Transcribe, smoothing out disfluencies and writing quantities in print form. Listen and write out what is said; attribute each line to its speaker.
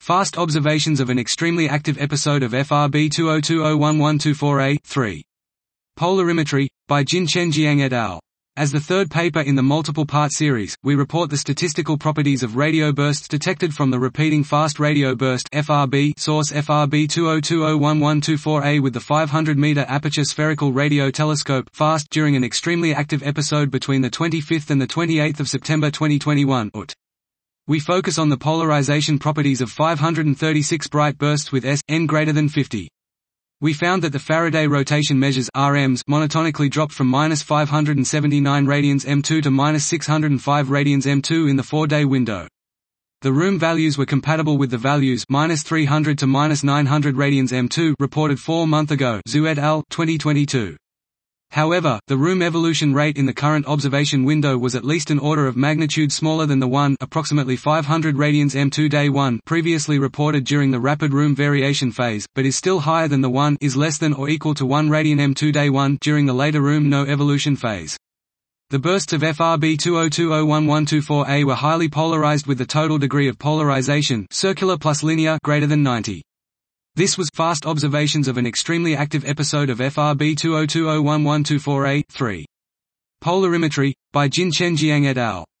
Speaker 1: Fast observations of an extremely active episode of FRB 20201124A, 3. Polarimetry, by Jinchen Jiang et al. As the third paper in the multiple-part series, we report the statistical properties of radio bursts detected from the repeating fast radio burst (FRB) source FRB 20201124A with the 500-meter aperture spherical radio telescope (FAST) during an extremely active episode between the 25th and the 28th of September 2021 (UT). We focus on the polarization properties of 536 bright bursts with S(n) greater than 50. We found that the Faraday rotation measures RMs monotonically dropped from -579 radians M2 to -605 radians M2 in the 4-day window. The room values were compatible with the values -300 to -900 radians M2 reported 4 months ago, Zhu et al. 2022. However, the room evolution rate in the current observation window was at least an order of magnitude smaller than the 1, approximately 500 radians M2 day 1 previously reported during the rapid room variation phase, but is still higher than the 1 is less than or equal to 1 radian M2 day 1 during the later room no evolution phase. The bursts of FRB 20201124A were highly polarized with the total degree of polarization circular plus linear greater than 90. This was fast observations of an extremely active episode of FRB 20201124A, 3. Polarimetry, by Jinchen Jiang et al.